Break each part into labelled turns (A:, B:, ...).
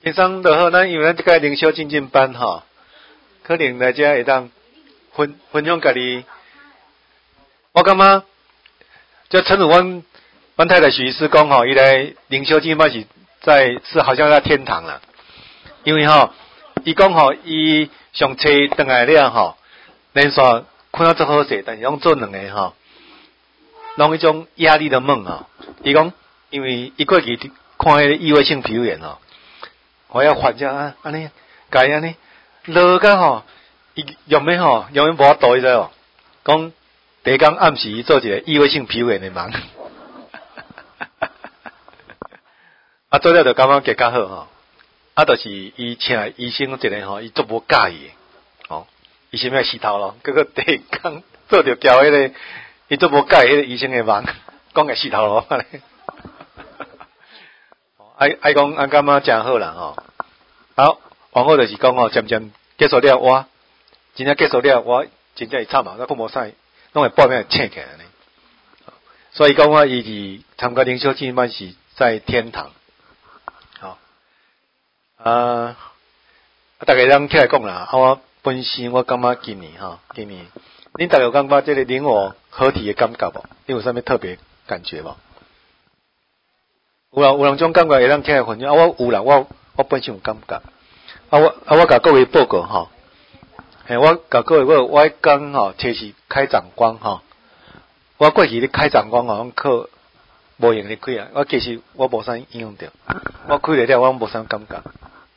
A: 轻松就好，咱因为咱即个灵修精进班吼，可能来遮会当分享家己。我感觉，就陈如阮太太许医师讲吼，伊来灵修精进班是好像在天堂啦，因为吼，伊讲吼，伊上车转来了吼，连续困到足好势，但是拢做两个吼，拢迄种压力的梦吼。伊讲，因为伊过去看迄个异位性皮肤炎吼。我要反正安尼，家安尼，落甲吼，伊用咩吼，用咩无法度伊知哦。讲第一天暗时伊做一个异位性皮肤炎的梦，做了就感觉结较好吼。就是伊请医生一个吼，伊足无介意的，哦，医生要洗头咯。结果第一天做着交迄个，伊足无介意迄个医生的梦，讲个洗头咯。爱讲感觉真好啦吼。好，往后就是讲吼，渐渐结束了，我真正结束了，我真正会惨啊，那讲无啥，拢会半面醒起来呢。所以讲我伊是参加灵修精进班是在天堂。好，大家咱起来讲啦。我本身我感觉今年恁大家有感觉这个灵我合体的感觉无？你有啥物特别感觉无？有人种感觉会当起来分享，我有啦，我本身有感觉。我甲各位报告吼，我甲各位我讲吼，测试开长光吼，我过去咧开长光吼，拢靠无用咧开啊，我其实我无啥应用着，我开了我无啥感觉，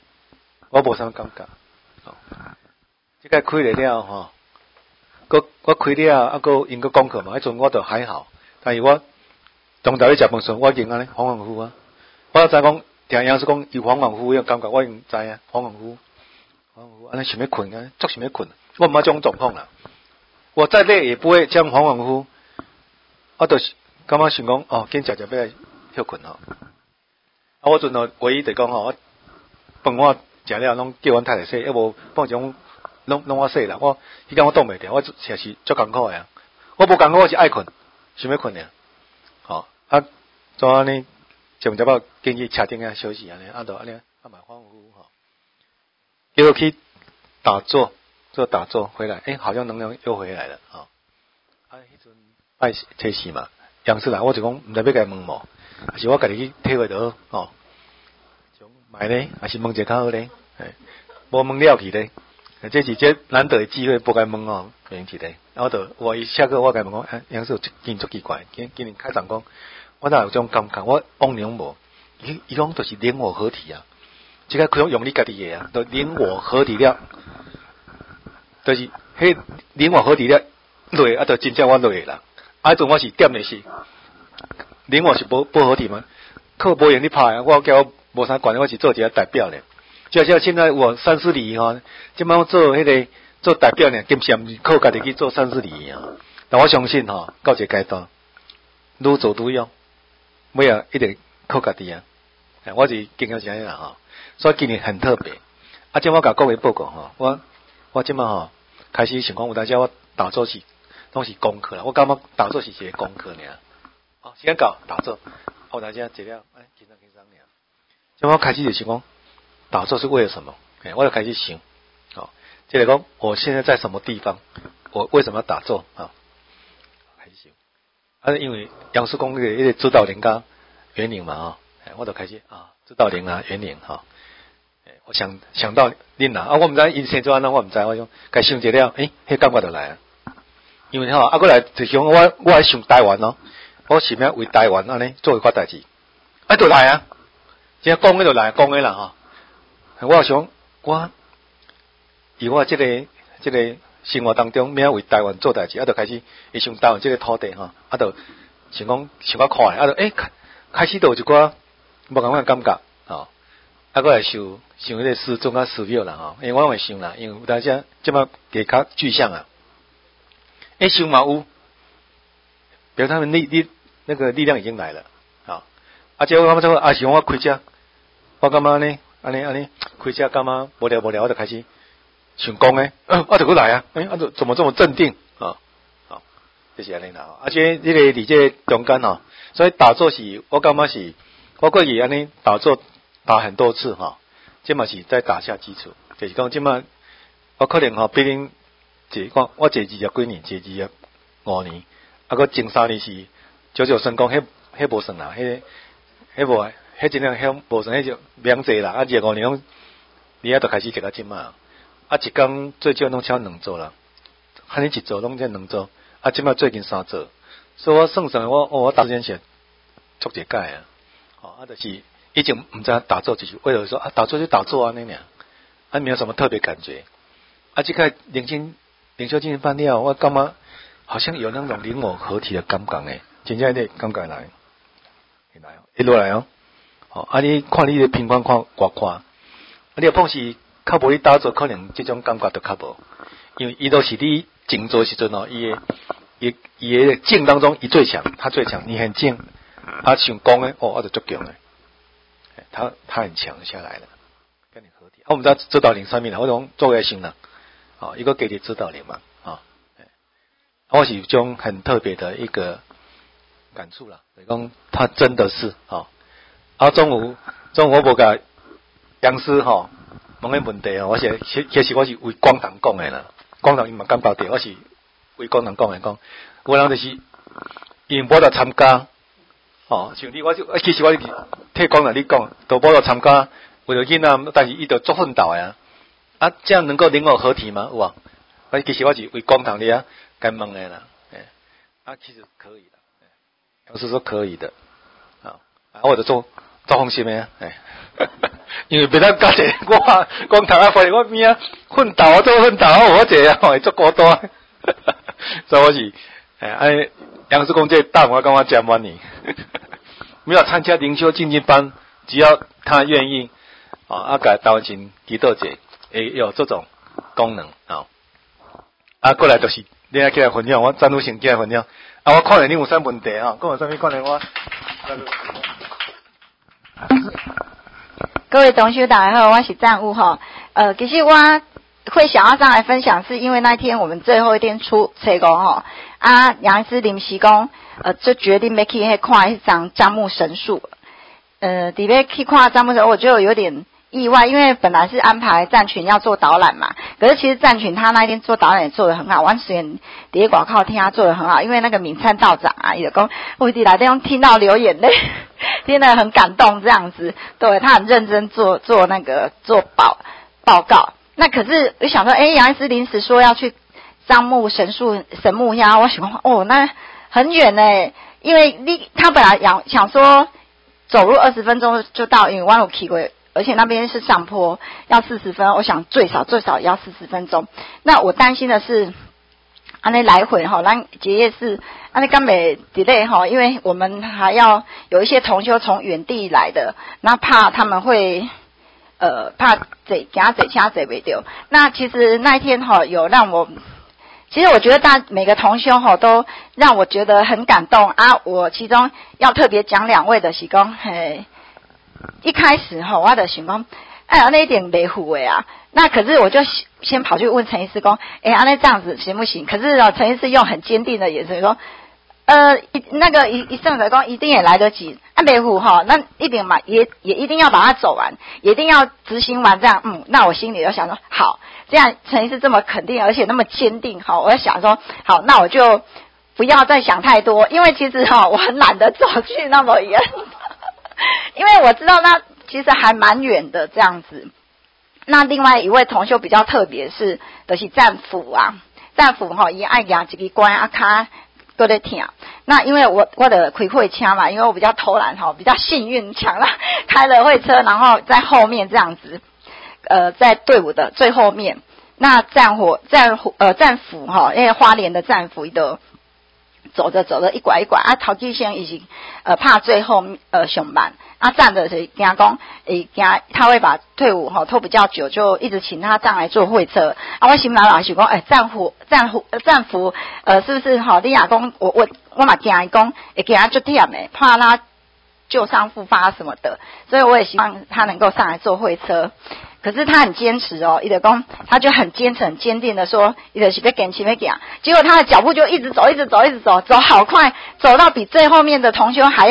A: 即个开了吼，我开了佫因佫功课嘛，迄阵我都还好，但是我中昼咧食饭时，我已经安尼恍恍惚惚啊！我知讲听杨师讲有恍恍惚惚感觉，我已经知啊，恍恍惚惚，安尼想要困啊，足想要困。我毋捌这种状况啦，我再累也不会这样恍恍惚惚。我就是感觉想讲哦，紧食要来休困吼。我阵哦，唯一就讲吼，饭我食了，拢叫阮太太洗，要无放种拢我洗啦。我迄天我挡袂掉，我确实足艰苦的。我无艰苦，我是爱困，想要困尔。吼。怎安尼？就不进去车顶啊休息安尼，就安尼，蛮恍惚吼。结果去打坐，做打坐回来，好像能量又回来了吼。迄阵爱测试嘛，杨师啦，我就讲毋知要甲伊问无，还是我家己去体会就好吼。种买咧，还是问一个较好咧？无问了去咧，这是难得的机会，不该问哦，原去咧。然后我一下课我甲伊问讲，杨师今足奇怪，今年开长讲。我哪有这种感觉？我往年无，伊讲就是灵我合体啊，即个可以用你家己个啊，就灵我合体了，就是迄灵我合体了落，就真正我落啦。迄阵我是点的是灵我是无合体嘛，靠无用你拍，我叫我无啥管，我是做一个代表咧。就像现在我三师礼仪吼，即摆我做迄个做代表咧，根本毋是靠家己去做三师礼仪啊。但我相信吼，到一个阶段，愈做愈用。尾啊，一定靠家己啊！我是经验是安尼啦吼，所以今年很特别。即我甲各位报告吼，我即摆吼开始想讲，有当时我打坐是拢是功课啦。我感觉打坐是一个功课尔。时间到打坐，有当时坐了，轻松尔。即我开始就想讲，打坐是为了什么？我就开始想，即个讲我现在在什么地方？我为什么要打坐啊？开始想。因为杨师公迄个指导灵甲园林嘛我就开始指导灵啊园林我想到恁啦我毋知因生做安怎，我毋知，我想该想一了，迄感觉就来啊。因为过来就想我还想台湾我想要为台湾安尼做一寡代志，就来啊，真讲就来，讲啦我想以我这个。生活当中，要为台湾做代志，就开始会想台湾这个土地就想讲想较快，开始就有一寡无共款感觉过来想迄个师尊啊寺庙啦因为我会想啦，因为有当时即摆给较具象想嘛有，表示他们那个力量已经来了结果我感觉想我开车，我感觉呢安尼开车感觉无聊，我就开始。想讲就过来啊！就怎么这么镇定就是安尼啦。而且这个伫这中间所以打坐是，我感觉是，我过去安尼打坐打很多次这嘛是在打下基础，就是讲这嘛，我可能比恁坐我坐20几年，坐25年，个前3年是少少算讲，迄无算啦，迄无，迄真正迄无算，迄就免坐啦。25年你都开始坐到即嘛，一工最少拢超2座啦，汉尼1座拢才2座，即嘛最近3座，所以我算我打时间是足一届啊，就是已经唔知打坐就是为了说打坐就打坐安尼尔，没有什么特别感觉，这个灵修精神班了，我感觉好像有那种灵我合体的感觉诶，真正的感觉来，一落来哦，你看你的平方看外看，你若碰是较无你打坐，可能这种感觉就较无，因为伊都是你静坐时阵伊的静当中伊最强，他最强，你很静，想讲诶，我就足强诶，他很强下来了，跟你合体，我们知道指导灵上面啦，我讲做个心啦，一个给你指导灵嘛，我是种很特别的一个感触啦，就是讲他真的是中午我无甲杨师问个问题其实我是为光堂讲的啦，光堂伊嘛感觉到我是为光堂讲的，讲有人就是因无得参加，像你其实我是替光堂你讲，都无得参加，为了囡仔，但是伊就做奋斗的这样能够灵我合体吗？有啊，其实我是为光堂的该问的啦，其实可以的，杨师说可以的，我就做放心的因为别当家姐我光头发现我边奋斗做奋斗，我这会做孤单，所以我是杨师公这大我跟我讲完你，没有参加灵修精进班，只要他愿意改道经祈祷者也有这种功能过来就是你来起来分享，我赞助性起来分享我看了你有啥问题讲有啥物可能我。
B: 各位同学大家好，我是战务其实我会想要上来分享，是因为那天我们最后一天出册工杨医师临时讲就决定要去看一张樟木神树，伫要去看樟木神树，我就有点意外，因为本来是安排战群要做导览嘛，可是其实战群他那一天做导览也做得很好，我虽然伫广告听他做得很好，因为那个敏灿道长也讲我一来电听到流眼泪，听得很感动这样子，对他很认真做那个做报告。那可是我想说，杨医师临时说要去樟木神木呀，我想说那很远因为他本来想说走路20分钟就到，因为我有去过。而且那边是上坡，要40分，我想最少也要40分钟。那我担心的是，那来回咱结业是那刚没 delay 因为我们还要有一些同修从远地来的，那怕他们会怕坐车坐不到。那其实那一天有让我，其实我觉得每个同修都让我觉得很感动我其中要特别讲2位的是讲一开始我就想讲那一点没糊那可是我就先跑去问陈医师说那这样子行不行？可是陈医师用很坚定的眼神说那个一圣者说一定也来得及没糊那一定嘛也一定要把它走完，也一定要执行完这样那我心里就想说好，这样陈医师这么肯定而且那么坚定我就想说好，那我就不要再想太多，因为其实我很懒得走去那么远因为我知道那其实还蛮远的这样子。那另外一位同修比较特别是就是战斧战斧伊爱拿一个关脚都在听。那因为我的开会车嘛，因为我比较偷懒比较幸运抢了开了会车，然后在后面这样子在队伍的最后面。那战斧因为花莲的战斧都走着一拐一拐陶继先已经怕最后上慢站的是惊讲他会把队伍拖比较久，就一直请他上来做会车我心里想讲战俘是不是你也讲我嘛惊伊讲会惊他就忝的，怕他旧伤复发什么的，所以我也希望他能够上来做会车。可是他很坚持伊就讲他就很坚持很坚定的说伊就是要跟前面走，结果他的脚步就一直走走好快，走到比最后面的同修还要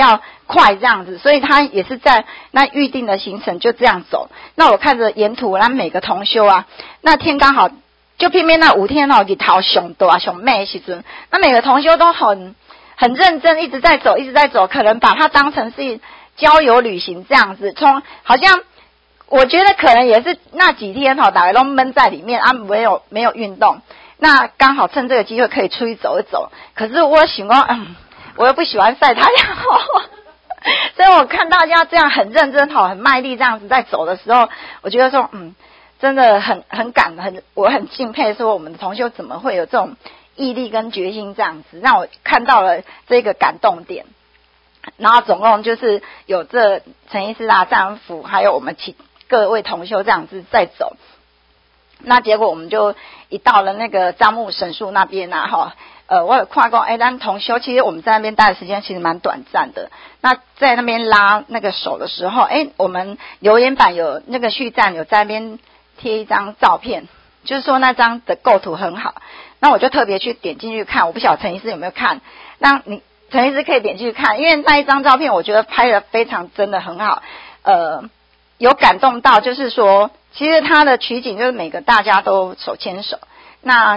B: 快这样子，所以他也是在那预定的行程就这样走。那我看着沿途，那每个同修啊，那天刚好就偏偏那5天哦，日头上大上美的时阵，那每个同修都很认真，一直在走，一直在走，可能把它当成是郊游旅行这样子，好像我觉得可能也是那几天大家都闷在里面啊，没有运动，那刚好趁这个机会可以出去走一走。可是我想说，我又不喜欢晒太阳所以我看大家这样很认真很卖力这样子在走的时候，我觉得说真的我很敬佩，说我们的同修怎么会有这种毅力跟决心这样子，让我看到了这个感动点。然后总共就是有这陈医师啊、丈夫还有我们各位同修这样子在走。那结果我们就一到了那个樟木神树那边啊我有看过咱同修其实我们在那边待的时间其实蛮短暂的。那在那边拉那个手的时候我们留言板有那个序站有在那边贴一张照片，就是说那张的构图很好。那我就特别去点进去看，我不晓得陈医师有没有看，那陈医师可以点进去看，因为那一张照片我觉得拍得非常真的很好，有感动到，就是说其实他的取景就是每个大家都手牵手，那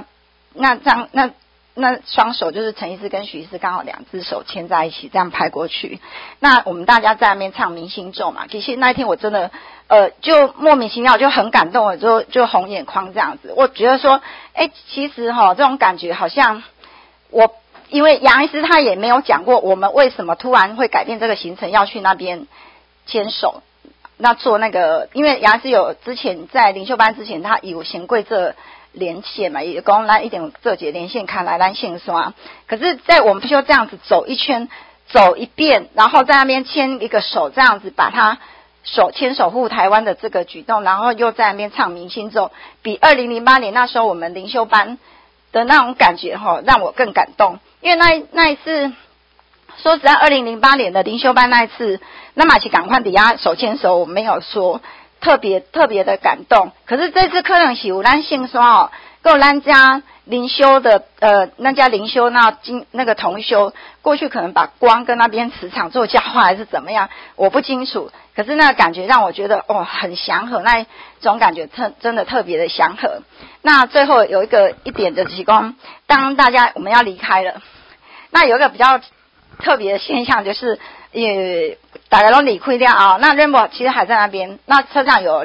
B: 双手就是陈医师跟许医师刚好2只手牵在一起这样拍过去。那我们大家在那边唱明星咒嘛，其实那一天我真的就莫名其妙就很感动了，就红眼眶这样子。我觉得说其实这种感觉好像因为杨医师他也没有讲过我们为什么突然会改变这个行程要去那边牵手，那做那个，因为杨医师有之前在灵修班之前他有先过这连线嘛，也讲咱一定这节连线看来咱线刷。可是在我们就这样子走一圈走一遍，然后在那边牵一个手这样子把他牵手护台湾的这个举动，然后又在那边唱明星咒，比2008年那时候我们灵修班的那种感觉让我更感动。因为那一次说实在2008年的灵修班那一次，那马奇赶快底下手牵手，我没有说特别的感动。可是这次可能是有咱线刷跟咱家灵修的那家灵修那个同修过去可能把光跟那边磁场做交换还是怎么样，我不清楚。可是那个感觉让我觉得很祥和，那种感觉真的特别的祥和。那最后有一点的提供，当大家我们要离开了，那有一个比较特别的现象，就是大家都离开了那 Rainbow 其实还在那边。那车上有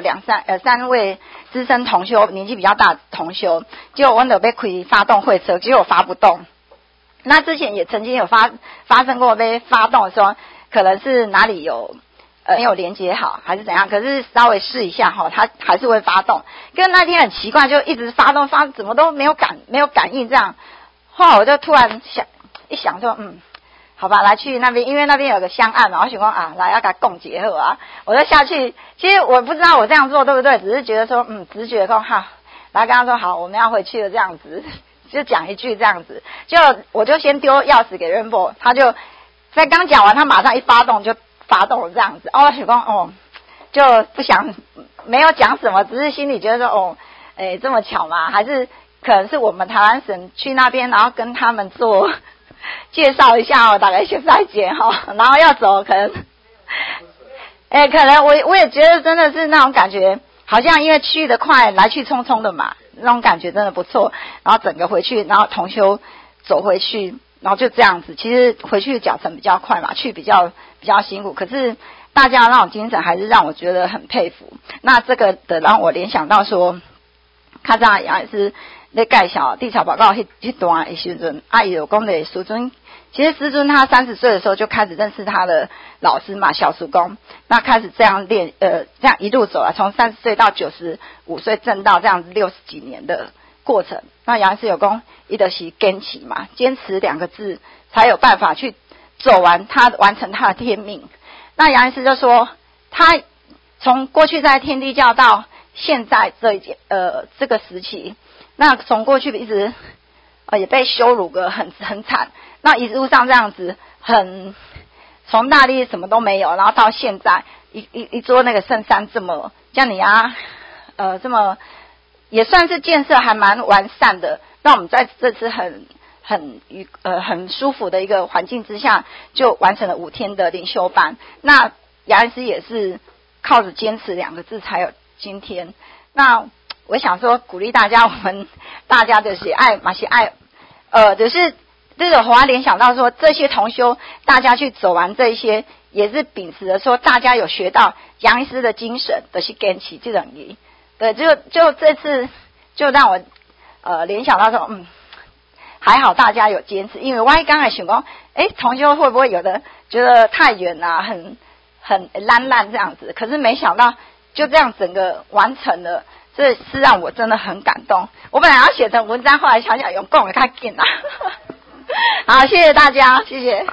B: 3位资深同修，年纪比较大的同修，结果我们被开发动会车，结果发不动。那之前也曾经有发生过被发动的时候，可能是哪里没有连接好还是怎样，可是稍微试一下它还是会发动。跟那天很奇怪，就一直发动怎么都没有感应这样。后来我就突然想说好吧，来去那边，因为那边有个香案嘛，我想说来要给他共结合我就下去。其实我不知道我这样做对不对，只是觉得说直觉说来跟他说好，我们要回去了这样子，就讲一句这样子。我就先丢钥匙给 Rainbow， 他就在刚讲完，他马上一发动就发动了这样子。我想说就不想没有讲什么，只是心里觉得说这么巧嘛，还是可能是我们台湾省去那边，然后跟他们做介绍一下大概现在节然后要走可能可能我也觉得真的是那种感觉，好像因为去得快，来去匆匆的嘛，那种感觉真的不错。然后整个回去，然后同修走回去，然后就这样子。其实回去的脚程比较快嘛，去比较辛苦，可是大家那种精神还是让我觉得很佩服。那这个的让我联想到说，较早也是在介绍地潮报告那段的时阵，伊有讲的师尊，其实师尊他30岁的时候就开始认识他的老师嘛，小叔公，那开始这样练，这样一路走来，从30岁到95岁证道，这样子60几年的过程。那杨医师有讲，伊就是坚持嘛，坚持2个字才有办法去走完完成他的天命。那杨医师就说，他从过去在天地教到现在这个时期，那从过去一直也被羞辱个很惨，那一路上这样子从大力什么都没有，然后到现在一座那个圣山这么像你这么也算是建设还蛮完善的，让我们在这次很很舒服的一个环境之下，就完成了5天的灵修班。那杨医师也是靠着坚持2个字才有今天。那我想说鼓励大家，我们大家就是爱嘛是爱，就是这个我联想到说，这些同修大家去走完这些，也是秉持着说大家有学到杨医师的精神的去坚持这种意。对，就这次就让我联想到说，还好大家有坚持，因为我刚才想说，同修会不会有的觉得太远啊，很烂这样子，可是没想到就这样整个完成了，这是让我真的很感动。我本来要写成文章，后来想想用讲的太紧了。好，谢谢大家，谢谢。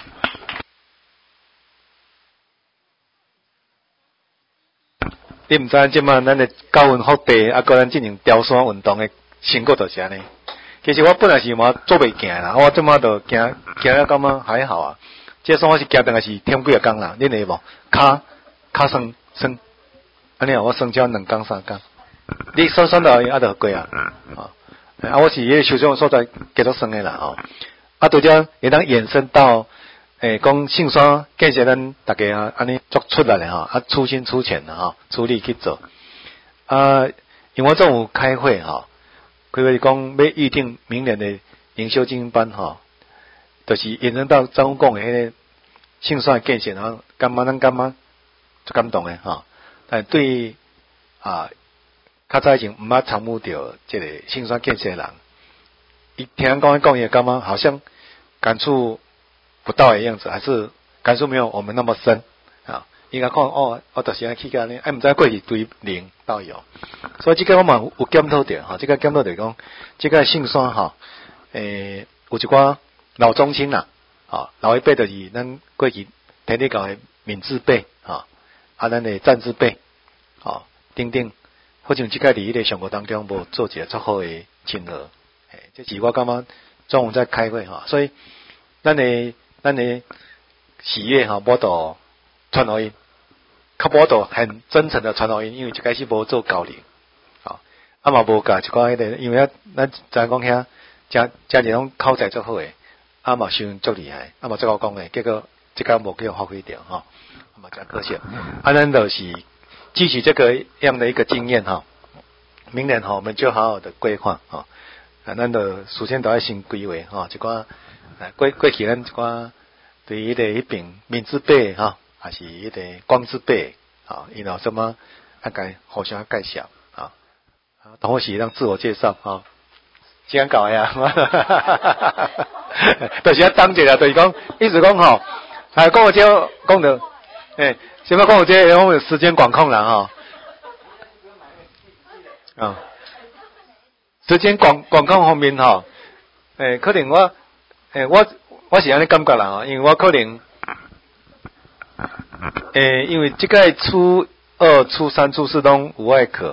A: 你毋知即马咱的高温福地，啊，个咱进行雕山运动的成果就是安尼。其实我本来是嘛做袂行啦，我即马就行了，感觉还好啊。这算我是行大概是添几啊工啦，恁会无？骹酸，安尼我酸超2工3工。你酸到啊就过啊，我是迄个受伤所在继续酸的啦，对遮会当延伸到。讲性山建设咱大家啊，安尼作出来咧出心出钱的出力去做因为我中午开会开会讲要预定明年的灵修精英班就是延伸到张讲的迄个性山建设咱感觉就感动的但对于较早以前毋捌参与到这个性山建设的人，伊听讲伊感觉好像感触不到的样子，还是感受没有我们那么深应该看我就是安去个呢，毋知过去对0到有，所以这个我嘛有检讨着这个检讨着讲，这个性山有一寡老中青啦老一辈就是咱过去天地教的闽字辈咱的战字辈等等，好像这个伫迄个上课当中无做一个足好的亲和，这是我感觉中午在开会所以咱的喜悦无度传福音，较无度很真诚的传福音，因为一开始无做交流嘛无甲一寡迄个，因为咱知讲遐真侪拢口才足好诶嘛伤足厉害嘛足好讲诶，结果这个无叫发挥掉嘛真可惜咱就是汲取这个样的一个经验明年我们就好好的规划咱就首先都要先规划一寡过去咱一寡对于迄边闽字辈还是迄个光字辈然后什么该互相介绍同时让自我介绍时间到呀就是要当一下就是讲意思讲还讲我这讲的什么讲我这我们时间管控啦时间管控方面可能我是安尼感觉啦因为我可能因为这个初2、初3、初4拢有爱课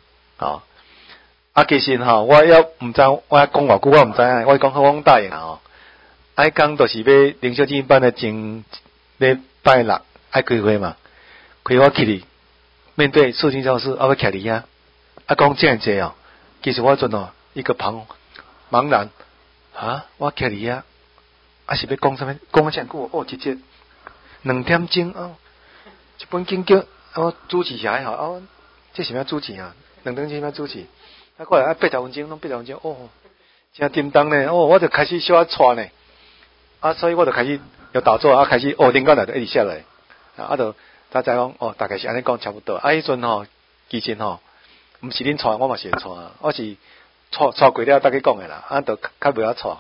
A: 其实我也毋知我讲偌久我毋知我讲好我答应爱讲就是要灵修精英班的前礼拜6爱开会嘛，开我去哩面对肃清教师要徛伫遐讲这样济其实我阵一个茫然我徛伫遐是要讲啥物？讲啥久直接2点钟一本经叫主持下还好这是要主持2点钟要主持过来8分钟拢8分钟真叮当呢我就开始小喘呢所以我就开始要打坐开始灵感来就一直下来就大家讲大概是安尼讲差不多迄阵其实毋是恁喘我嘛是会喘我是喘过了大家讲的啦就较袂晓喘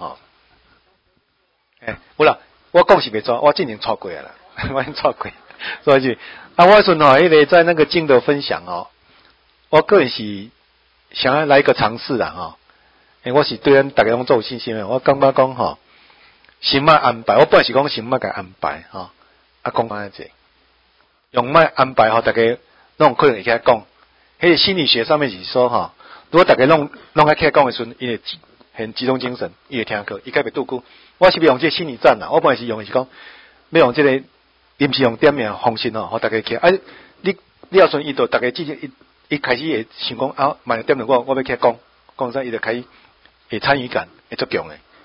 A: 有啦我讲是袂喘我真正喘过啦我已经喘过所以我迄阵迄个在那个经的分享我个人是想要来一个尝试啦我是对咱大家拢做有信心的我感觉讲先莫安排我本来是讲先莫甲安排讲安尼者用莫安排大家拢可能会起来讲迄个心理学上面是说如果大家拢爱起来讲的时阵伊会很集中精神伊会听课伊较袂拄久我是要用这个心理战啦我本来是用的是讲要用这个临时用点名方式互大家起来你要顺伊就大家之前伊开始会想讲慢点两我要起来讲啥伊就开始会参与感会足强的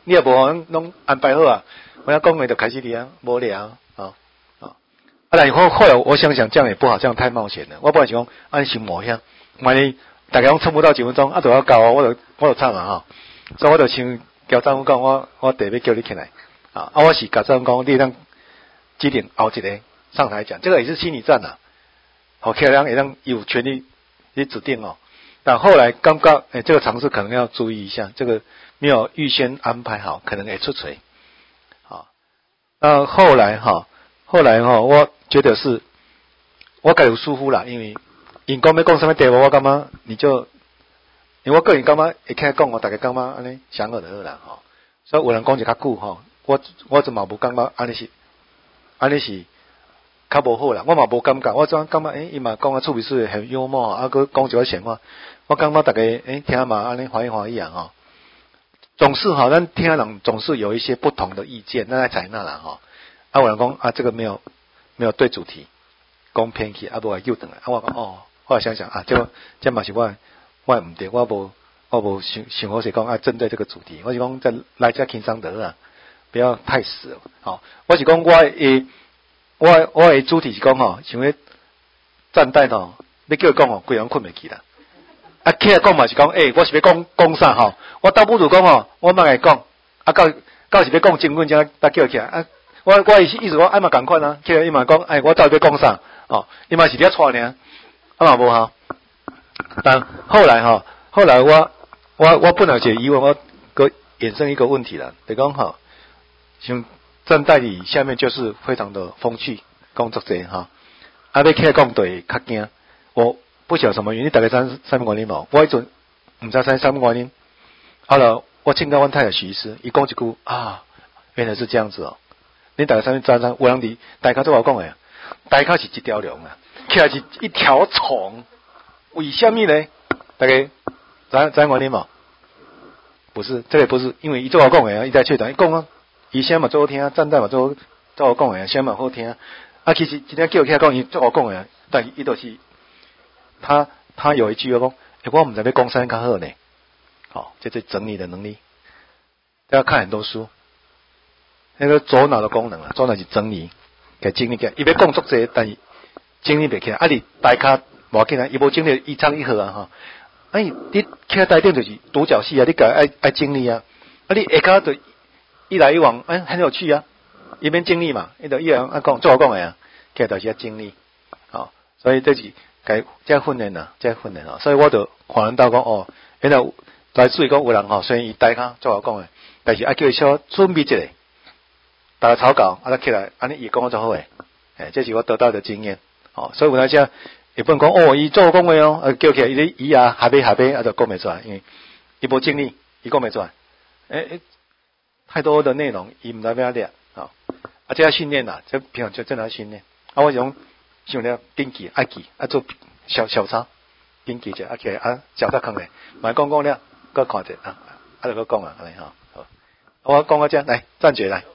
A: 你也无拢安排好啊，我要讲话就开始哩啊，无聊啊。但后来我想想这样也不好，这样太冒险了。我本来想讲按心模样，万一大家拢撑不到几分钟，都要搞啊，我就惨啊哈。所以我就想交丈夫讲，我特别叫你起来啊，我是交丈夫讲，你当指定后一个上台讲，这个也是心理战啊。好，客人也让有权利去指定哦。但后来刚刚这个尝试可能要注意一下，这个没有预先安排好，可能会出锤。好，后来我觉得是我该有疏忽啦，因为因讲要讲什么题目，我感觉你就，因为我个人感觉会开讲，我大家感觉安尼想好就好啦吼。所以有人讲就较久吼，我就嘛无感觉安尼是较无好啦，我嘛无感觉，我怎感觉伊嘛讲啊趣味水很幽默，啊佮讲一个闲话，我感觉大家听嘛安尼欢喜啊吼。总是哈，咱听人总是有一些不同的意见，那来采纳啦哈。有人讲这个没有对主题，讲偏去，无来又等来。我讲后来想想这嘛是我唔对，我无想好是讲针对这个主题，我是讲再来只轻松得啊，不要太死了。好，我是讲我的主题是讲想要站台要叫伊讲规人困袂去啦。起来讲嘛是讲，我是要讲啥吼？我倒不如讲我莫来讲，到是要讲经文才叫起来我意思讲嘛共款啊，起来伊嘛讲，我到底要讲啥？伊嘛是咧错尔，嘛无哈。但后来我本来就疑问，我个衍生一个问题了，就讲像站在你下面就是非常的风趣，工作者要起来讲对较惊，我不晓得什么原因，大概三分原因无？我迄阵唔知三分原因。后来我请教阮太太徐医师，伊讲一句原来是这样子哦。你大概三分有人伫大卡做我讲诶，大卡是一条龙啊，起来是一条虫，为什么呢？大家知原因无？不是，这个不是，因为伊做我讲诶，伊在确诊，伊讲伊声嘛最好听，站在嘛做我讲诶，声嘛好听。其实今天叫起来讲，伊做我讲诶，但伊都是。他有一句说，我唔知要讲啥较好呢。这是整理的能力，要看很多书。那个左脑的功能左脑是整理，给整理起来。伊要讲足济，但是整理袂起来。你大卡无要紧啊，伊无整理一张一合啊你起来台顶就是独角戏啊，你该爱整理啊。你下骹就一来一往，很有趣啊。伊免整理嘛，伊就一样讲做我讲诶起来就是要整理。所以这是。这训练所以我就看人到讲原来来自于讲有人虽然伊大卡做我讲诶，但是叫伊稍准备一下，大家草稿再起来，安尼伊讲就好诶，这是我得到的经验。所以有那些也不能讲伊做我讲话叫起来伊下尾就讲袂出来，因为伊无精力，伊讲袂出来。太多的内容伊毋知要练这要训练这平常就真的要训练。我用。想了紧记爱记做小抄，紧记者起来脚踏坑咧，买讲了，搁看者就搁讲安尼好，我讲到这来，赞觉来。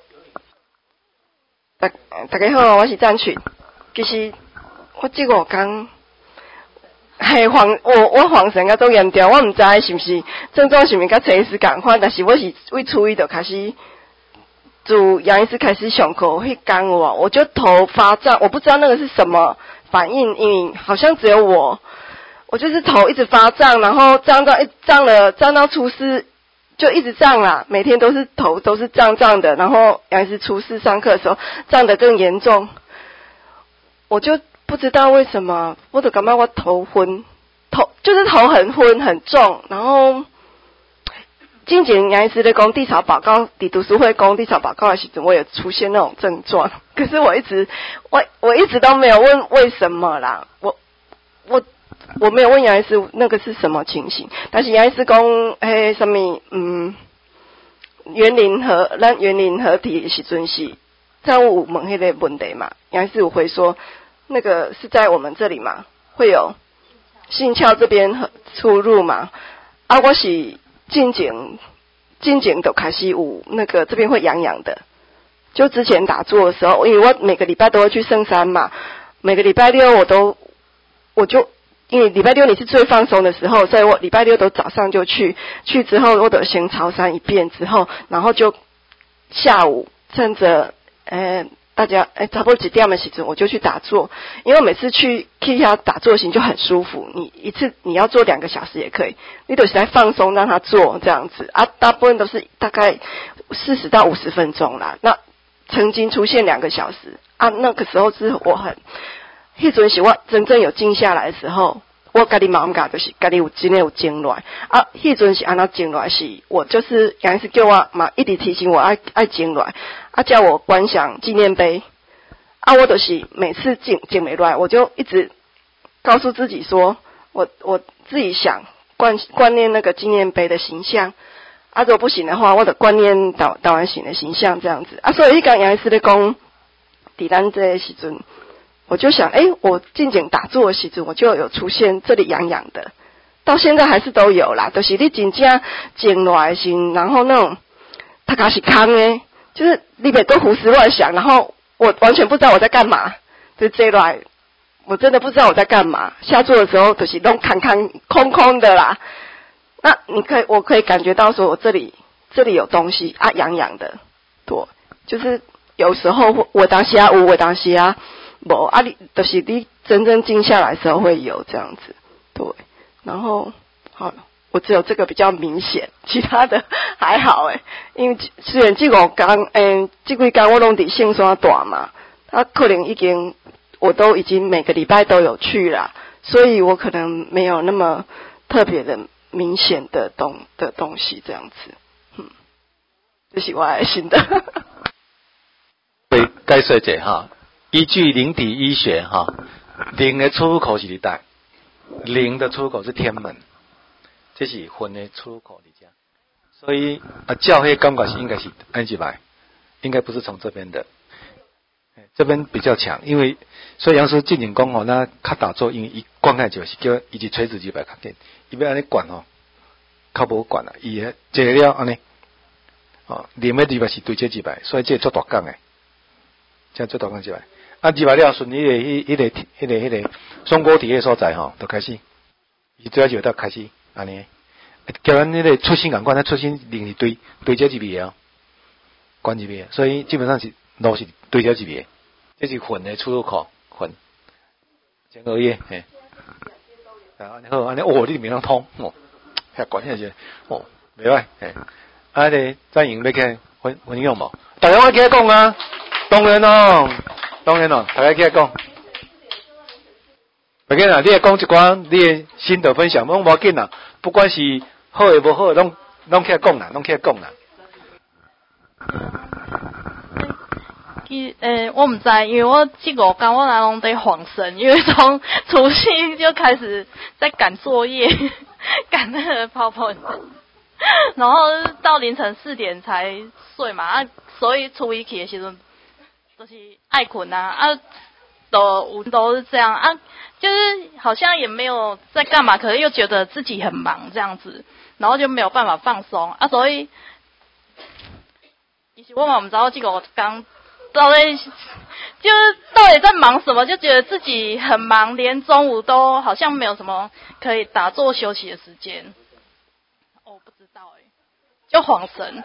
C: 大家好，我是赞曲。其实我这5天我恍神甲足严重，我毋知是毋是症状是毋是甲陈医师共款，但是我是为初一就开始。自杨医师开始上课会干我就头发胀，我不知道那个是什么反应，因为好像只有我就是头一直发胀，然后胀到初四就一直胀啦，每天都是头都是胀的，然后杨医师初四上课的时候胀得更严重，我就不知道为什么，我就感觉我头昏，就是头很昏很重，然后。之前杨医师在讲地潮报告，伫读书会讲地潮报告的时候，我有出现那种症状，可是我一直都没有问为什么啦，我没有问杨医师那个是什么情形，但是杨医师讲什么园林合体的时阵是张有问迄个问题嘛，杨医师有回说那个是在我们这里嘛，会有性窍这边出入嘛，我是。进前都开始有那个这边会痒痒的，就之前打坐的时候，因为我每个礼拜都会去圣山嘛，每个礼拜六我就因为礼拜六你是最放松的时候，所以我礼拜六都早上就去之后，我都先朝山一遍之后，然后就下午趁着大家差不多几点的时阵，我就去打坐，因为我每次去下打坐型就很舒服，你一次你要做2个小时也可以，你都是来放松让他做这样子啊，大部分都是大概40到50分钟啦。那曾经出现2个小时啊，那个时候是我迄阵是我真正有静下来的时候，我家己嘛感觉就是家己真的有静落来啊。迄阵是安怎静落来？是我就是杨医师叫我嘛，一直提醒我爱静落来啊，叫我观想纪念碑啊。我就是每次静没落来，我就一直告诉自己说，我自己想观念那个纪念碑的形象啊。如果不行的话，我得观念导完行的形象这样子啊。所以刚杨医师咧讲，伫咱这个时阵。我就想，我静静打坐的时阵，我就有出现这里痒痒的，到现在还是都有啦。就是你真正静落来心，然后那种他开始康诶，就是你别都胡思乱想，然后我完全不知道我在干嘛，就这来，我真的不知道我在干嘛。下坐的时候就是弄空空的啦。那我可以感觉到说我这里有东西啊，痒痒的，对，就是有时候我当时啊，我当时啊。无啊，你就是你真正静下来的时候会有这样子，对。然后好，我只有这个比较明显，其他的还好因为虽然这5天，这几天我拢伫圣山大嘛，他可能我都已经每个礼拜都有去啦，所以我可能没有那么特别的明显的东西这样子，这是我的心得。
A: 对，解说者哈。依据灵体医学灵的出入口是哪带？灵的出入口是天门，这是魂的出入口里家。所以教会感觉是应该是安几排，应该不是从这边的。这边比较强，因为所以杨师进行讲那较打坐，因为伊观看就是叫伊是垂直几排较紧，伊要安尼管较无管啦，伊坐了安尼灵的几排是对这几排，所以这做大讲这做大讲几排。入来了，顺迄个松果体的所在就开始，伊主要就到开始安尼，叫咱迄个出心感官，咱出心灵是对这一边关一边，所以基本上是路是对这一边，这是魂的出入口，魂。真可以安尼好，安尼你面上通遐管遐些袂歹安尼咱用要起分享无？大家我起来讲啊，当然大家起来讲。不要紧啦，你来讲一寡你的心得分享，拢无要紧啦。不管是好诶无好，拢起来讲啦，
D: 我唔知，因为我这5天我来拢在晃神，因为从除夕就开始在赶作业，赶那个PowerPoint，然后到凌晨4点才睡嘛，所以初一起的时阵就是爱困都是这样就是好像也没有在干嘛，可是又觉得自己很忙这样子，然后就没有办法放松所以其实我嘛不知道这个刚到底在忙什么，就觉得自己很忙，连中午都好像没有什么可以打坐休息的时间。我不知道就恍神，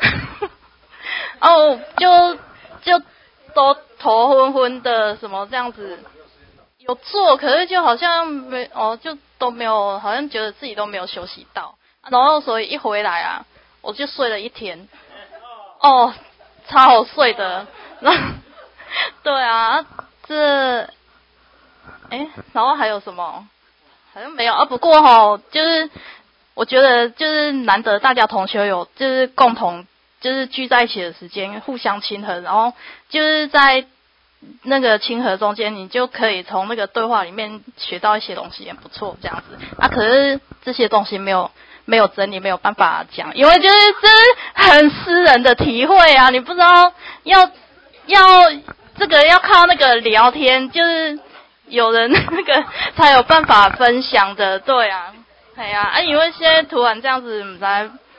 D: 就都头昏昏的什么这样子。有做，可是就好像就都没有，好像觉得自己都没有休息到，然后所以一回来我就睡了1天，超好睡的，对然后还有什么？好像没有不过就是我觉得就是难得大家同学有就是共同就是聚在一起的时间，互相亲和，然后就是在那个亲和中间，你就可以从那个对话里面学到一些东西，也不错这样子可是这些东西没有整理，没有办法讲，因为就是这是很私人的体会你不知道要这个要靠那个聊天，就是有人那个才有办法分享的，对因为现在突然这样子不知道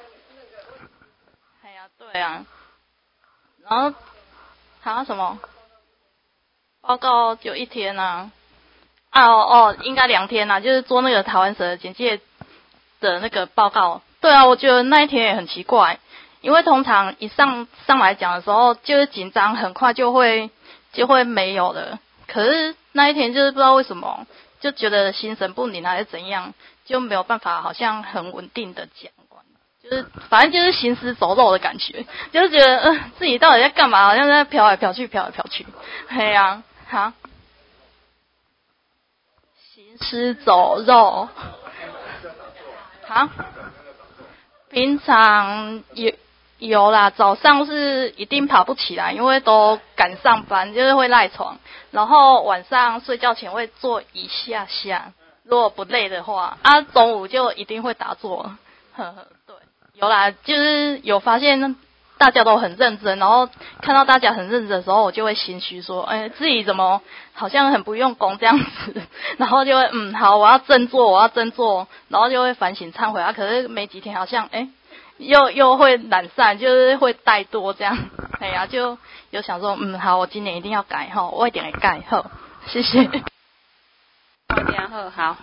D: 对然后还有什么报告就1天应该2天啦，就是做那个台湾蛇的简介的那个报告。对啊，我觉得那一天也很奇怪，因为通常一上来讲的时候就是紧张，很快就会没有了。可是那一天就是不知道为什么，就觉得心神不宁还是怎样，就没有办法好像很稳定的讲完，就是反正就是行尸走肉的感觉，就是觉得自己到底在干嘛，好像在飘来飘去。嘿呀，哈，行尸走肉。好，平常有啦，早上是一定爬不起来，因为都赶上班，就是会赖床。然后晚上睡觉前会坐一下下，如果不累的话，中午就一定会打坐。对，有啦，就是有发现大家都很认真，然后看到大家很认真的时候，我就会心虚说，自己怎么好像很不用功这样子，然后就会好，我要振作，然后就会反省忏悔啊。可是没几天好像又会懒散，就是会怠惰这样。哎呀，就有想说好，我今年一定要改哈，我一定会改好，谢谢。
E: 好，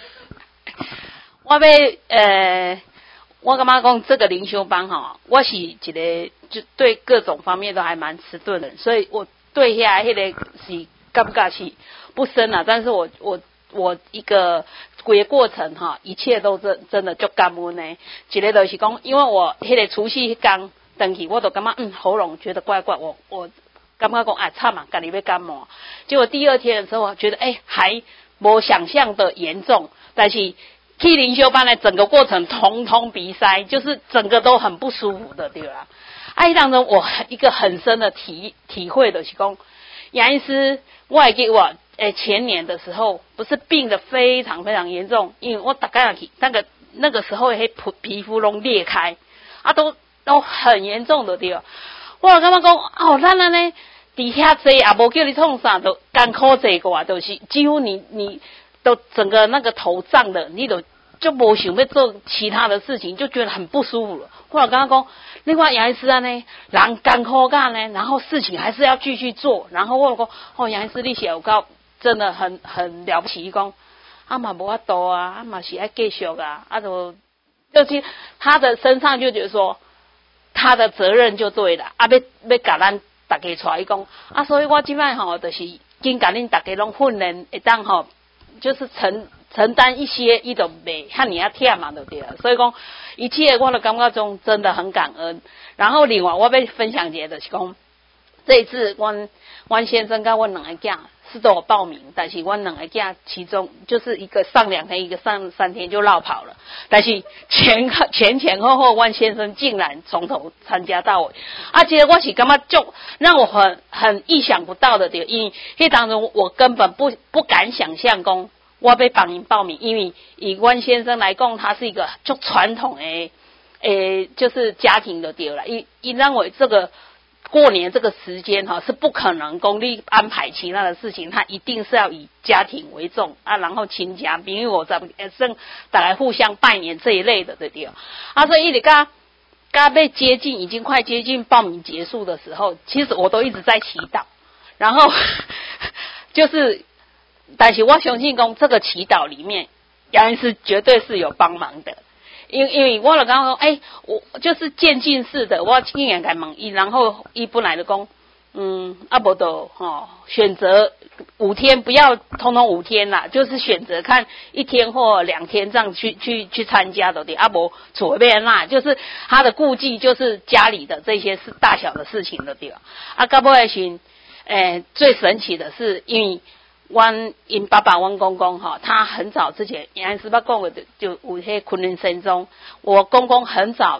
E: 我感觉讲这个灵修班我是一个就对各种方面都还蛮迟钝的，所以我对遐迄个是感觉是不深啊。但是我一个规个过程一切都真的就感恩呢。一个就是讲，因为我迄个除夕迄天回去，我就感觉喉咙觉得怪怪，我感觉讲惨啊，家己要感冒。结果第二天的时候，我觉得还没想象的严重，但是去灵修班的整个过程通通鼻塞，就是整个都很不舒服的，对啦。当中我一个很深的体会的是讲，杨医师，我还记得我前年的时候不是病得非常非常严重，因为我大概去那个时候皮肤都裂开都很严重的，对啦。我感觉讲咱安尼伫遐坐也无叫你创啥，都艰苦坐过啊，就是几乎你都整个那个头胀的，你就无想要做其他的事情，就觉得很不舒服了。后来刚刚讲，另外杨医师呢，人艰苦干呢，然后事情还是要继续做。然后我讲，杨医师你是有够真的很了不起，讲嘛无法度啊，嘛是要继续啊，就是他的身上就觉得说他的责任就对了，要甲咱大家出来讲所以我即摆就是紧甲恁大家拢训练，会当就是承担一些，伊就袂遐尔忝嘛，对不对？所以讲一切我的感觉中真的很感恩。然后另外我要分享一个就是讲，这一次阮先生跟我两个囝是都有报名，但是阮两个囝其中就是一个上2天，一个上3天就落跑了。但是前后阮先生竟然从头参加到尾，这个我是感觉就让我很意想不到的，因为迄当中我根本不敢想象讲我要帮您报名，因为以阮先生来讲，他是一个就传统的就是家庭的对了，伊认为这个过年这个时间是不可能功利安排其他的事情，他一定是要以家庭为重然后亲家朋友大家互相拜年这一类的对不对？所以你刚已经快接近报名结束的时候，其实我都一直在祈祷，然后就是但是我相信讲这个祈祷里面杨医师绝对是有帮忙的，因为我就刚刚说我就是渐进式的，我竟然敢问伊，然后伊本来就讲不就选择5天，不要通通5天啦，就是选择看1天或2天这样去参加的，对，不左边啦，就是他的顾忌就是家里的这些是大小的事情的，对到尾时最神奇的是因爸爸阮公公他很早之前杨医师捌讲的就有迄昆仑神宗，我公公很早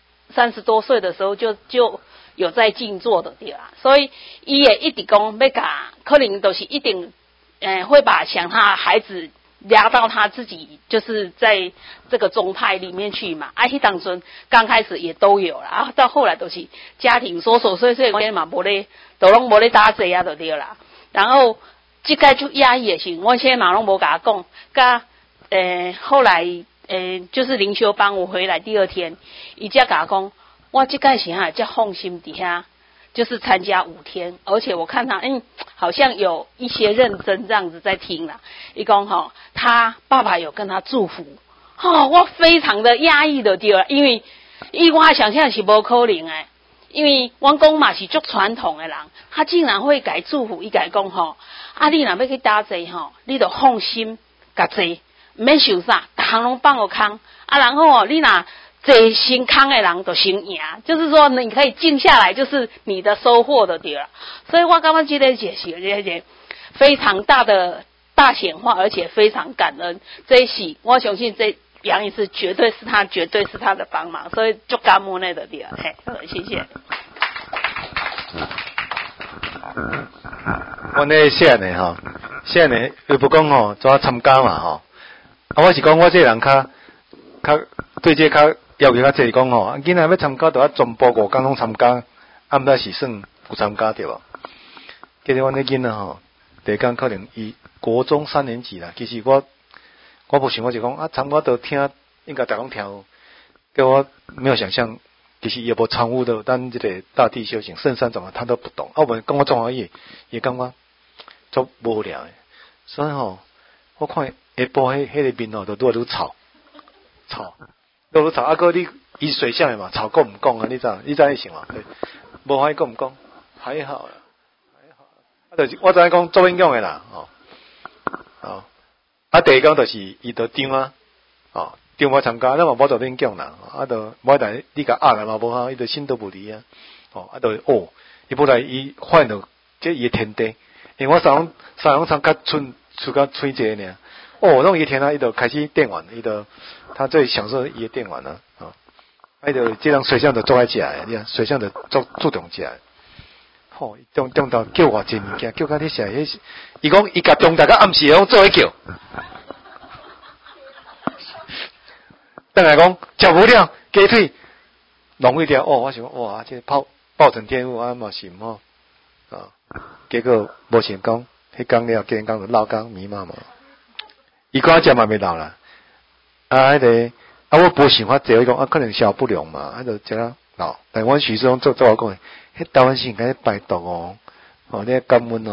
E: 30多岁的时候就有在静坐的对啦，所以伊也一直讲要甲，可能都是一定会把想他孩子拉到他自己就是在这个宗派里面去嘛，迄当阵刚开始也都有啦，到后来都是家庭琐琐碎碎嘛无咧，都拢无咧打坐啊就对啦，然后这个就压抑的是，我现在嘛拢无甲他讲，后来就是灵修班我回来第2天，伊才甲我讲，我这个是才放心伫遐就是参加5天，而且我看他好像有一些认真这样子在听啦。伊讲吼，他爸爸有跟他祝福，我非常的压抑的对了，因为我想象是不可能诶。因为阮公嘛是足传统的人，他竟然会改祝福，伊改讲吼，你若要去打坐吼，你就放心甲坐，唔免受啥，逐项拢放个空，然后你若坐先空的人就先赢，就是说你可以静下来，就是你的收获的对了。所以我感觉这个解释，这个非常大的大显化，而且非常感恩。这是我相信这。杨医师绝对是他的帮忙，所以就感恩的对了，谢谢。
A: 我那现在呢现在呢又不讲怎啊参加嘛我是讲我这个人较对这较要求较济讲囡仔要参加就要全部5天拢参加，毋则是算有参加对无？其实我那囡仔第一天可能伊国中3年级啦，其实我不想，我就讲参加都听，应该大家拢听。给我没有想象，其实也无参与到咱这个大地修行、圣山怎么他都不懂。我们跟我中华也感觉足无聊的，所以我看下晡迄个面都愈来愈吵，愈来愈吵。哥伊水象的嘛，吵讲唔讲啊？你知意想嘛？对，无法讲唔讲，还好啦。就是我知影讲做演讲的啦，第二讲就是伊就张张我参加，咱嘛无做演讲啦，就无但你甲压来嘛无好，伊就心都不离啊，就伊本来伊发现到这伊的天地，因为我三种参加出甲吹者尔，弄伊天啊，伊就开始电玩，伊就他最享受伊的电玩啊，伊就这样水象就做爱起来，你看水象就做注重起来。中到叫我一物件，叫到你写，伊讲伊甲中大甲暗时拢做伙叫，等来讲食无了，鸡腿弄一条，我想哇，这暴殄天物嘛是毋好结果无成功，迄工了，今工就闹工迷茫嘛，伊讲食嘛未闹啦，迄个我无想法坐，伊讲可能消不良嘛，就食了闹，但阮徐师兄做我讲。迄台湾是应该排毒你感恩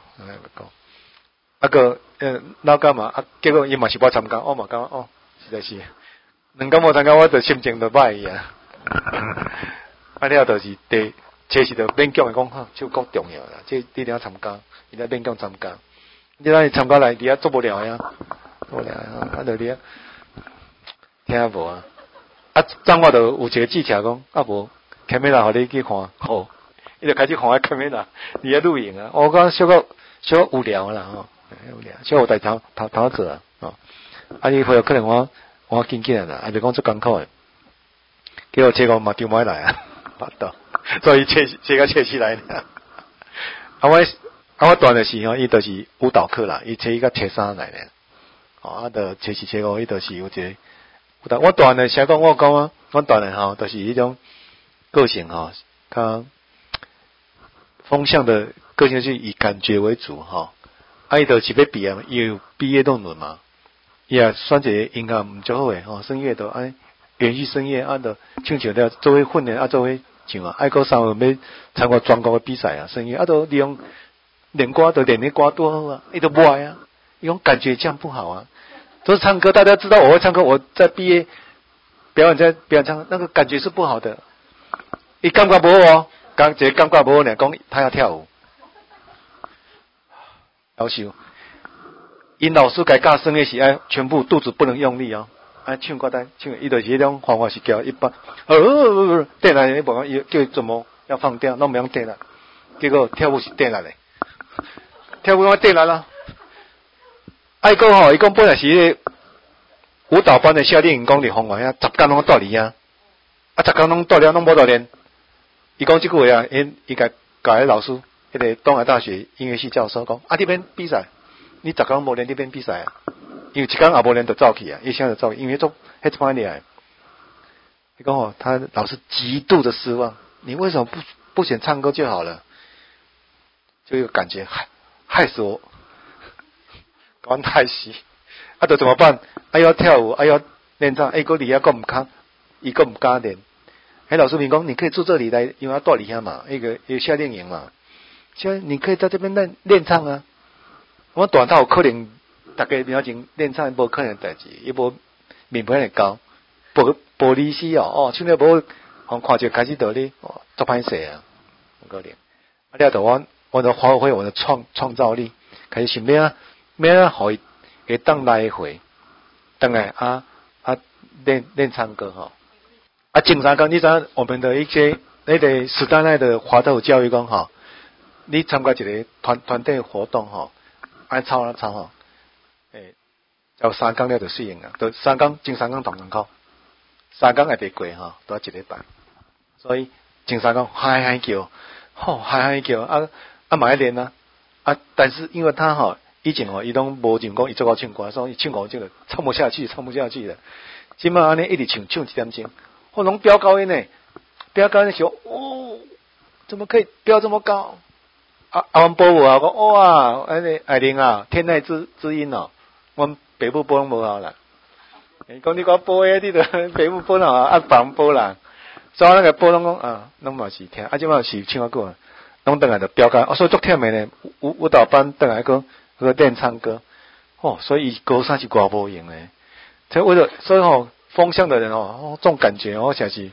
A: 讲，个老干嘛结果伊嘛是无参加，我嘛感觉实在是，两工无参加，我就心情就歹啊。了就是确实就勉强的讲就够重要啦，这一定要参加，一定要勉强参加。你若参加来，你也做不了呀，做不了就你听无昨我就有一个技巧讲无。卡梅拉，互你去看，伊就开始看卡梅拉，你咧录影啊！我讲小无聊啦，无聊，小有代头做伊会有可能我紧来啦，就讲做艰苦诶，叫我车我嘛丢买来啊，所以车个车起来呢。我段的是伊就是舞蹈课啦，伊车伊个车衫来咧，就车4车5，伊就是有一个舞蹈。我段的谁讲我讲我段的就是迄种。个性较风向的个性是以感觉为主伊就是要毕业嘛，伊有毕业论文嘛，伊也选一个音乐毋足好诶声乐都连续声乐就唱了做伙训练做伙唱爱过3月要参加全国的比赛声乐都利用练歌都练的歌多好伊都不爱伊讲感觉这样不好都是唱歌，大家知道我会唱歌，我在毕业表演唱那个感觉是不好的。伊感觉无好感觉无好呢，讲他要跳舞，夭寿。因老师该教声乐是全部肚子不能用力唱歌单唱，伊就是迄种方法是叫一般，对来，你无讲叫怎么要放掉，弄不用对来，结果跳舞是对来嘞，跳舞我对来啦。爱讲伊讲本来是迄个舞蹈班的夏令营，讲伫方法10天拢倒伫10天拢倒了，拢无倒练。伊讲即句话伊甲迄老师，迄个东海大学音乐系教授讲你免比赛，你10天无练，你免比赛因为1天也无练就走去伊现在就走去，因为做迄方面伊讲他老师极度的失望，你为什么不选唱歌就好了？就有感觉害死我，搞太死，就怎么办？要跳舞，要练唱，个你还够唔卡，伊够唔敢练。 还老师明讲，你可以住这里来，因为要带你遐嘛，一个夏令营嘛，现在你可以在这边练唱啊。我大到可能大家了前练唱无可能代志，伊无面皮会高，无理师哦，唱了无，互看就开始道理，做歹势啊，有可能。啊，了头我就发挥我的创造力，开始想要互伊会当来回，当来练唱歌吼。啊，景山讲，你知道我们的一些那个史丹奈的华德福教育讲吼，你参加一个团队活动吼，按抄吼，叫3工了就适应啊，就3工前3工同人考，3工也得过吼，都要一礼拜，所以前3工嗨叫，嗨叫嘛要练啊，但是因为他吼以前伊拢无认讲伊做过唱歌，所以唱歌这个唱不下去了，今嘛安尼一直唱1点钟。拢飙高音呢，飙高音的时候，怎么可以飙这么高？阮保姆啊，讲哇，艾玲啊，天籁之音哦，阮北部保拢无效啦。讲你讲保的，你著北部保啦，房保啦，所以那个保拢讲拢嘛是听，即嘛是唱歌，拢等来就飙高，所以足忝的呢。舞蹈班等来个练唱歌，所以高三是偌无用诶。所以风向的人这种感觉实在是，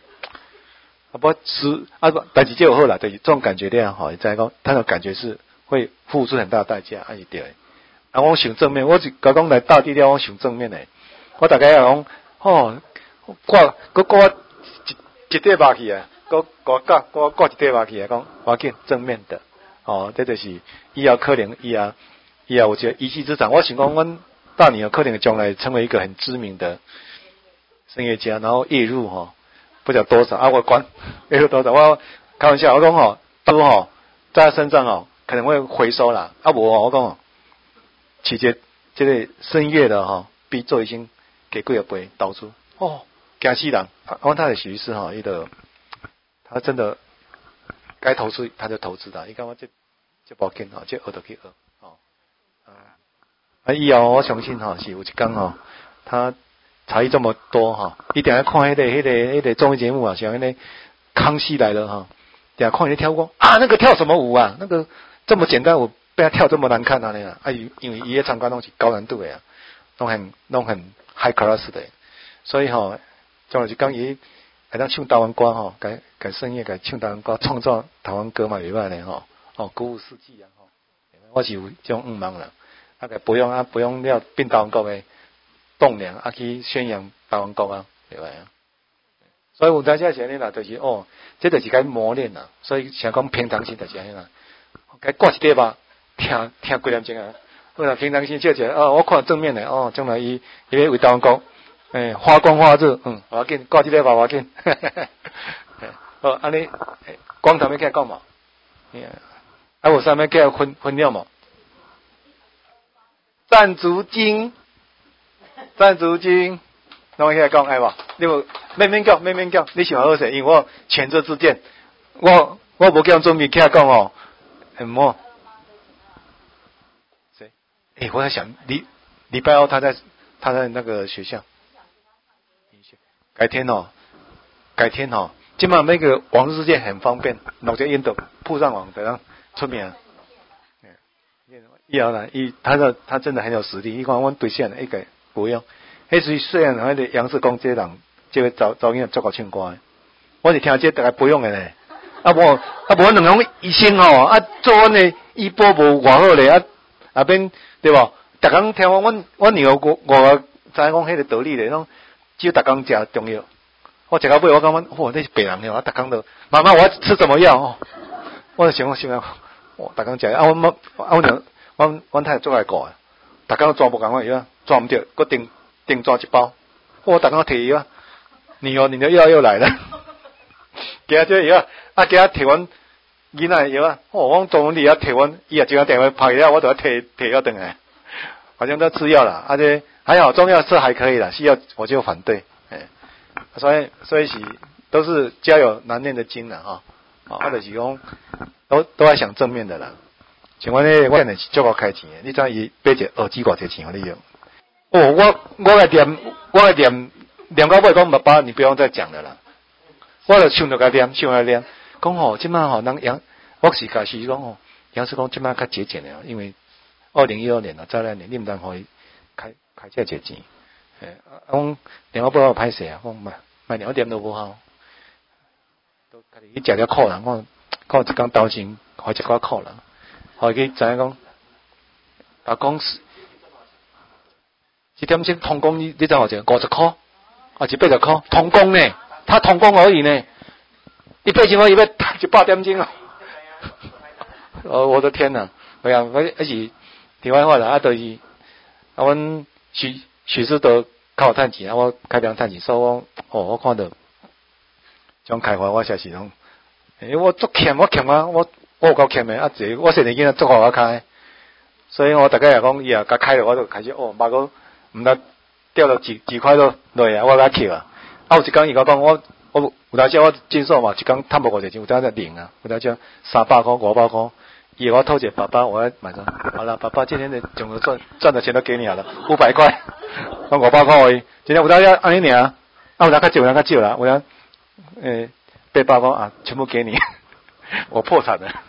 A: 但是这有好啦，就是这种感觉量你知讲，他的感觉是会付出很大的代价，是对的。我想正面，我是讲来大地了，我想正面的。我大概讲，挂一块肉去啊，挂一块肉去啊，讲我见正面的，这就是以后可能以后我觉得一技之长。我想讲，阮大女儿可能将来成为一个很知名的声乐家，然后月入不晓多少我管月入多少，我开玩笑，我讲都在他身上可能会回收啦，我讲取这个声乐的比做已经给几个倍投资惊死人，他的属于是他真的该投资他就投资的，你看我这不要紧这学就去学以后我相信是有一天他才艺这么多一定要看那个综艺节目啊，像那康熙来了等下看人跳过那个跳什么舞啊，那个这么简单舞被他跳这么难看因为伊的参观都是高难度的都很 high class 的，所以将来就讲伊还当唱台湾歌改声乐改唱台湾歌，创造台湾歌嘛袂歹呢鼓舞士气我是有这种愿望啦，不用了变台湾国的栋梁去宣扬台湾国对吧？所以有当时是安尼啦，就是这就是该磨练啦。所以像讲平常心就是安尼啦，该挂一块吧，听几点钟啊。好啦，平常心笑起来我看正面的将来伊要为台湾国发光发热，我要紧挂一块吧，我要紧。安尼光头要起来讲嘛？有啥物起来分了嘛？赞助金，拢起来讲无？你无免讲，你想好势，因为我前车之鉴，我无叫准备起来讲很么？谁？我在想礼拜二他在那个学校，改天今晚那个网络世界很方便，弄个印度铺上网这样出名。以后啦，他真的很有实力。你看我对象一个不用，虽然那个杨世光这人，这个早应做过唱歌的，我是听这大概不用的呢。无两种医生做阮的医保无偌好咧，免对无？逐工听我女儿我知讲迄个道理咧，拢只有逐工食中药。我食到尾，我感觉你是病人了，逐工都妈妈我要吃什么药我就想我逐工食阮太太做来顾的，逐工抓无共款药，抓毋着，搁订抓一包，我逐工摕药，你的药又来了，今这药今摕阮囡仔药我中午你要摕阮，伊也就要电话拍了，我就要摕药回来，好像都吃药了，这还好，中药吃还可以啦，西药我就反对，所以是都是家有难念的经啦就是讲都要想正面的啦。像我呢，我现在是足够开钱的，你知伊买一个耳机偌济钱互你用？我个店念到尾讲爸爸，你不用再讲了啦。 我就想着甲念，想来念，讲吼，即摆吼，人杨，我是假是讲吼，杨是讲即摆较节俭了，因为2012年了，再来年你毋通互伊开这个钱，讲电话不好歹势啊，讲卖两点都无好，都家己去食了苦啦，讲一工斗钱，互一寡苦啦，互伊去知影讲，啊讲一点钟通工你知道几50块，啊180块，通工呢，他通工而已呢，1倍钱我100点钟啊，我的天哪！我讲我是题外话啦，就是阮许师都靠我趁钱，我开粮趁钱，所以我看到种开发我实是拢，我足欠啊，我有够欠的，这我细年囡仔足互我开，所以我大概也讲伊也甲开了，我就开始嘛个毋得掉了几块都落啊，我甲扣啊，有一工伊甲讲我有当时我进数嘛，一工赚无50钱，有当时零啊，有当时300块、500块。伊我偷姐爸爸，我要买上。好了，爸爸今天的总额赚的钱都给你好了，500块，那500块而已。今天有当要安尼尔，有当较少，有当较少啦，有当800块啊，全部给你，我破产了，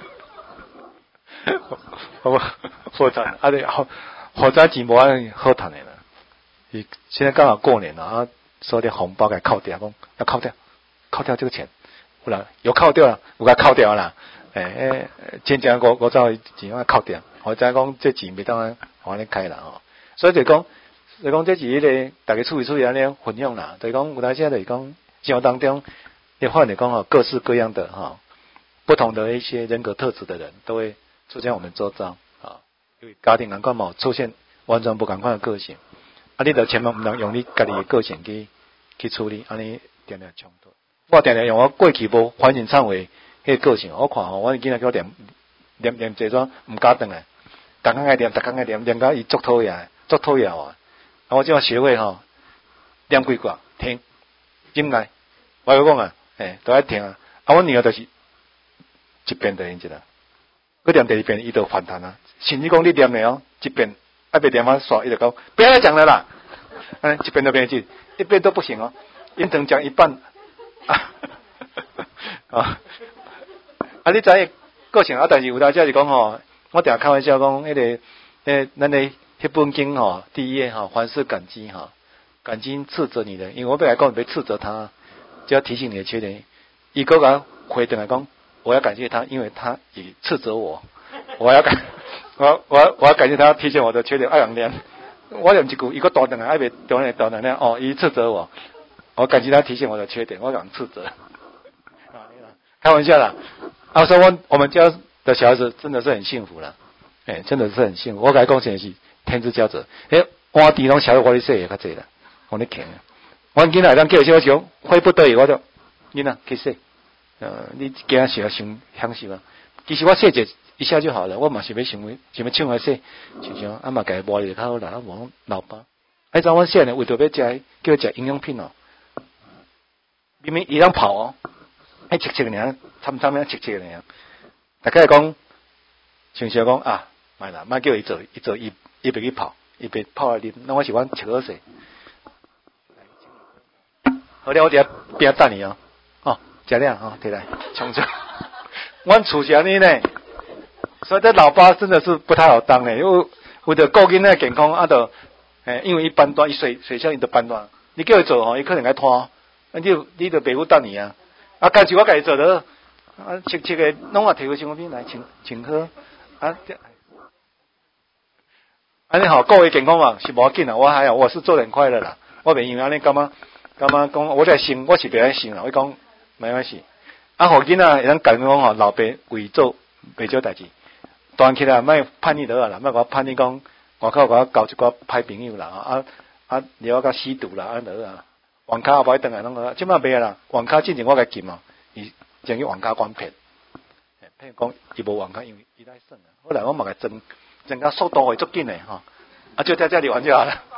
A: 我破产了，对，好早钱无安好赚的啦。现在刚好过年了啊，收点红包给扣掉，讲要扣掉这个钱，有扣掉了，有给扣掉啦。真正我走钱我扣掉，我知讲这钱袂当互安尼开啦吼，所以就讲这是迄个大家处理安尼分享啦，就是讲有当时就是讲生活当中，你发现讲吼各式各样的哈，不同的一些人格特质的人都会出现我们周遭啊，因为家庭难怪嘛出现完全不同款的个性，啊，你就千万毋能用你家己的个性去处理，安尼定定冲突。我定定用我过去无反省忏悔。迄个性，我看吼，我囡仔叫念这种毋敢转来，逐工爱念到伊足讨厌啊！我即马学会吼，念几卦听，进来，我讲啊，都爱听啊。啊，我女儿就是一遍就念一啦，佮念第二遍伊就反弹啊。甚至讲你念了一遍，还袂念完煞，伊就讲不要再讲了啦。一遍都变记，一遍都不行哦，因等讲一半啊。啊！你知影个性啊，但是有当时是讲吼，我定开玩笑讲，咱的迄本经吼，第一页吼，凡事感激哈，感激斥责你的，因为我本来讲别斥责他，就要提醒你的缺点。伊个个回转来讲，我要感谢他，因为他也斥责我，我要感谢他提醒我的缺点，爱人念，我念一句，伊个大转来，爱别大转来哦，伊斥责我，我感谢他提醒我的缺点，我讲斥责，开玩笑啦。所以我们家的小孩子真的是很幸福了，真的是很幸福。我甲你讲真是天之骄子，换地拢晓得我哩说也较济啦，我哩强。我囡仔当叫小熊，非不得已我就囡仔去说，你惊小想享受啊。其实我说一下就好了，我嘛是要想要唱来说，像啊嘛家磨哩较好啦，啊无老爸。怎阮细汉为着要食叫食营养品哦，明明伊通跑哦。切尔，参尔切尔，大概讲，想讲啊，卖啦，卖叫伊做，伊别去跑，伊别跑来啉，那我喜欢切好势。好了，我伫遐边等你哦，食了摕来，冲出。阮厝是安尼呢，所以这老爸真的是不太好当呢，因为为着顾囡仔健康，因为伊班段，伊水校伊的班段，你叫伊做吼，伊可能爱拖，你就袂有等你啊。家己我家己做的，切的拢摕去生活品来请喝，安尼好，各位健康嘛是无要紧啦，我还好，我是做人快乐啦，我袂因为安尼感觉讲我在想，我是袂爱想啦，我讲没关系，互囡仔会当讲讲吼，老爸为做袂少代志，大起来莫叛逆得啦，莫甲我叛逆讲，外口甲我交一寡歹朋友啦，你我甲吸毒啦，安得啊。网咖也无爱转来拢个，即摆袂啦。网咖之前我甲禁哦，伊将去网咖关骗讲伊无网咖，因为伊来耍啊。后来我嘛甲增加速度会足紧诶吼，就在这里玩就好了。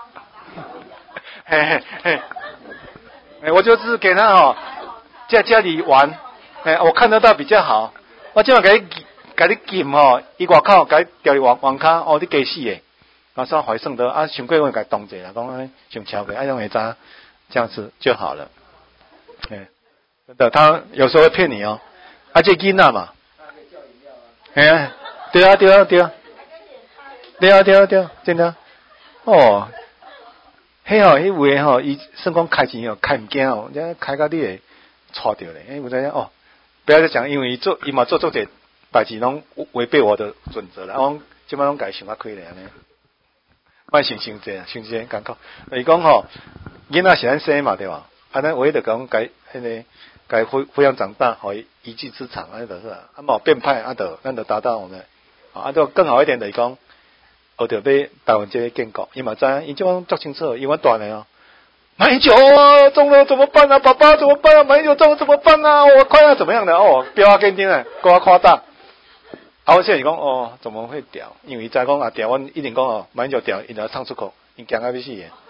A: 我就是给他在家里玩，我看得到比较好。我即摆甲你禁伊外口甲你调去网咖，你加死诶，算怀算得上过我甲动者啦，讲上超过，用会知。这样子就好了， 真的，他有时候会骗你哦。啊，这囡仔嘛，哎呀，对啊，对啊，对啊，对啊，对啊，对啊，真的。哦，迄吼，迄位吼，伊算讲开钱哦，开唔惊哦，人开到你会错掉咧。有知影哦？不要再讲，因为伊嘛做者代志拢违背我的准则啦。我即摆拢家想较开咧安尼，莫想济啊，想济艰苦。伊讲吼，囡仔是咱生嘛对吧？啊，咱唯一就讲该迄个该抚养长大，互伊一技之长，安尼就是啊。啊，冇变歹，啊，咱就达到我们啊，就更好一点的讲。学着要台湾这个建国，伊嘛知影，伊即种足清楚，因为大呢哦，马英九啊中了怎么办啊？爸爸怎么办啊？马英九中了怎么办啊？我快要怎么样的哦？标啊跟丁啊，够夸大。啊，我现在讲哦，怎么会掉？因为伊知讲啊掉，我一定讲哦，马英九掉，伊就要唱出口，伊惊啊要死的。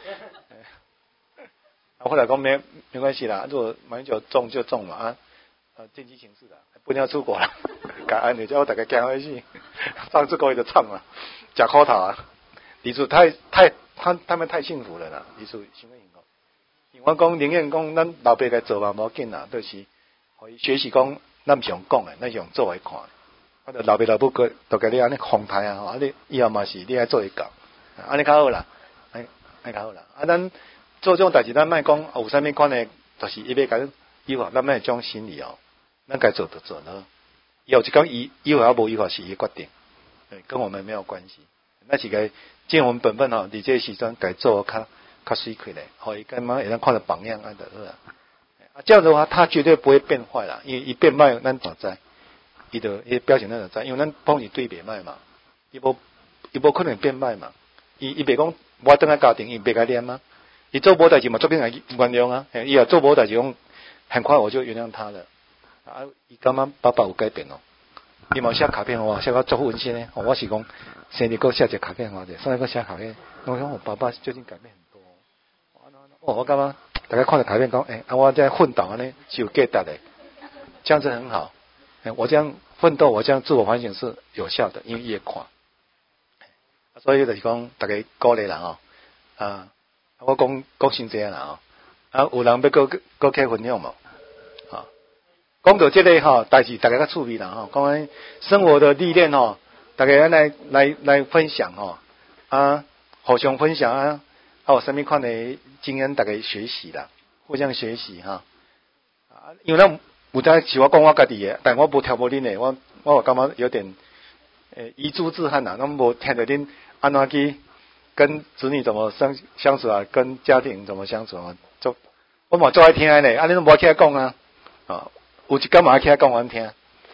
A: 后来讲没关系啦，如果马英九中就中嘛啊，经济形势啦，不一定要出国啦，感恩你叫我大家惊啊要死，唱出口伊就唱嘛。假口头啊，李主他们太幸福了啦，李主想要幸福。因为我讲宁愿讲咱老爸该做嘛，无紧啦，就是可以学习讲咱唔想讲诶，咱用做来看。我着老爸老母个都甲你安尼风态啊，啊你以后嘛是你爱做一讲，安尼较好啦，安较好啦。啊，咱做这种代志，咱莫讲有啥物款诶，就是伊要甲你以后咱莫种心理哦，咱该做就做了。以后就讲以后还无以后是伊决定。跟我们没有关系，那是个尽我们本分吼，你这时阵该做较水开咧，可以干嘛？也能看到榜样啊的，是吧？啊，这样的话，他绝对不会变坏啦，因为一变坏，咱怎知？伊表情咱就知，因为咱帮伊对变坏嘛，伊无可能变坏嘛，伊别讲我等下家庭，伊别个念嘛，伊做无代志嘛，做变来原谅啊，伊也做无代志讲，很快我就原谅他了，啊，伊感觉爸爸有改变哦。你冇写卡片我写到足温馨呢。我是讲生日给写一卡片我者，生日给写卡片。我想我爸爸最近改变很多。我感觉大家看到卡片讲，我这样奋斗呢是有价值的，这样子很好。我这样奋斗，我这样自我反省是有效的，因为越看。所以就是讲大家鼓励啦我讲真济啦有人要搁去分享无？讲到这个代志大家较趣味啦讲生活的历练大家来分享互相分享有啥物款的经验大家学习啦，互相学习因为咱有在是我讲我家己的，但我无听无恁的，我感觉有点遗珠之憾啦，咱无听着恁安怎去跟子女怎么相处啊，跟家庭怎么相处啊，我嘛最爱听的呢，你都无听讲啊有一天嘛起来讲阮听，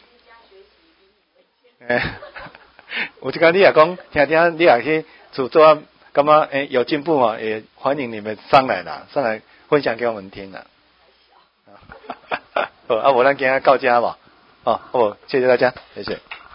A: 有一天你也讲听，你也去做感觉有进步嘛，也欢迎你们上来分享给我们听啦。好，无咱今日到这吧，好，谢谢大家，谢谢。